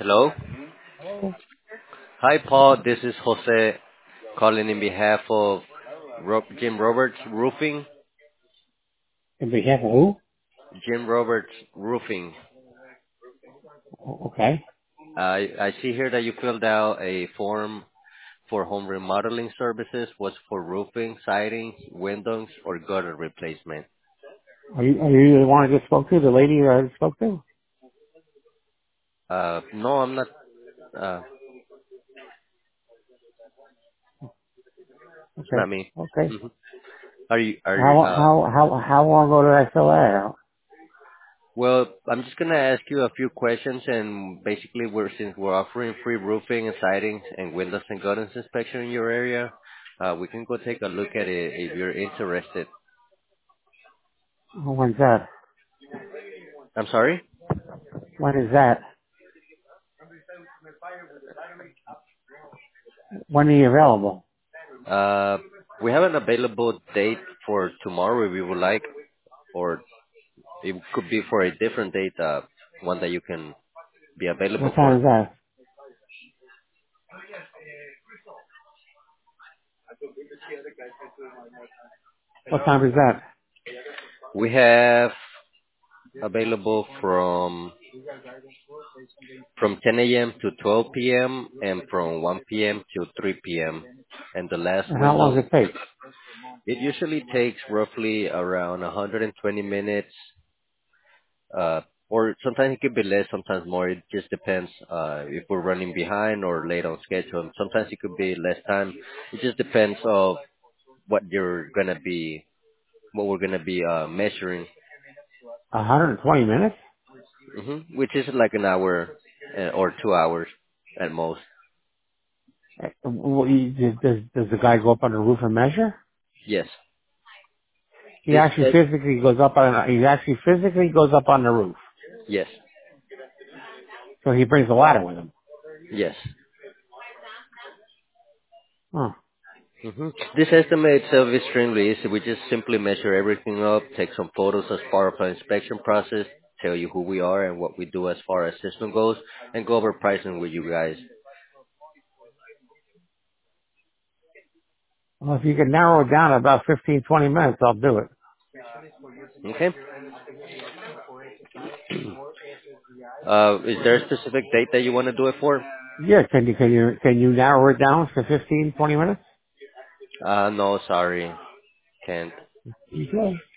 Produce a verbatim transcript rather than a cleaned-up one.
Hello. Oh, Hi, Paul. This is Jose calling in behalf of Ro- Jim Roberts Roofing. on behalf of who? Jim Roberts Roofing. O- Okay. I I see here that you filled out a form for home remodeling services. Was for roofing, siding, windows, or gutter replacement. Are you, are you the one I just spoke to? The lady I just spoke to? Uh, no, I'm not. Uh, it's Okay. not me. Okay. hmm Are you? Are you? How, Uh, how, how, how long ago did I fill that out? Well, I'm just gonna ask you a few questions, and basically, we're since we're offering free roofing and siding and windows and gutters inspection in your area, uh, we can go take a look at it if you're interested. When's that? I'm sorry. When is that? When are you available? Uh, we have an available date for tomorrow if you would like, or it could be for a different date, uh, one that you can be available What time for. is that? What time is that? We have available from from ten a m to twelve p m and from one p m to three p m And the last And how long window, does it take? it usually takes roughly around one hundred twenty minutes, uh, or sometimes it could be less, sometimes more. It just depends uh, if we're running behind or late on schedule. Sometimes it could be less time. It just depends of what you're gonna be, what we're gonna be uh, measuring, one hundred twenty minutes? hmm which is like an hour uh, or two hours at most. Uh, well, you- Does, does does the guy go up on the roof and measure? Yes. He This actually says physically goes up on, he actually physically goes up on the roof. yes. So he brings a ladder with him. Yes. Huh. hmm This estimate itself is extremely easy. We just simply measure everything up, take some photos as part of our inspection process, tell you who we are and what we do as far as system goes, and go over pricing with you guys. Well, if you can narrow it down to about fifteen, twenty minutes, I'll do it. Okay? Uh, is there a specific date that you want to do it for? Yeah, can you, can you, can you narrow it down to fifteen, twenty minutes? Uh, no, sorry. Can't. Okay.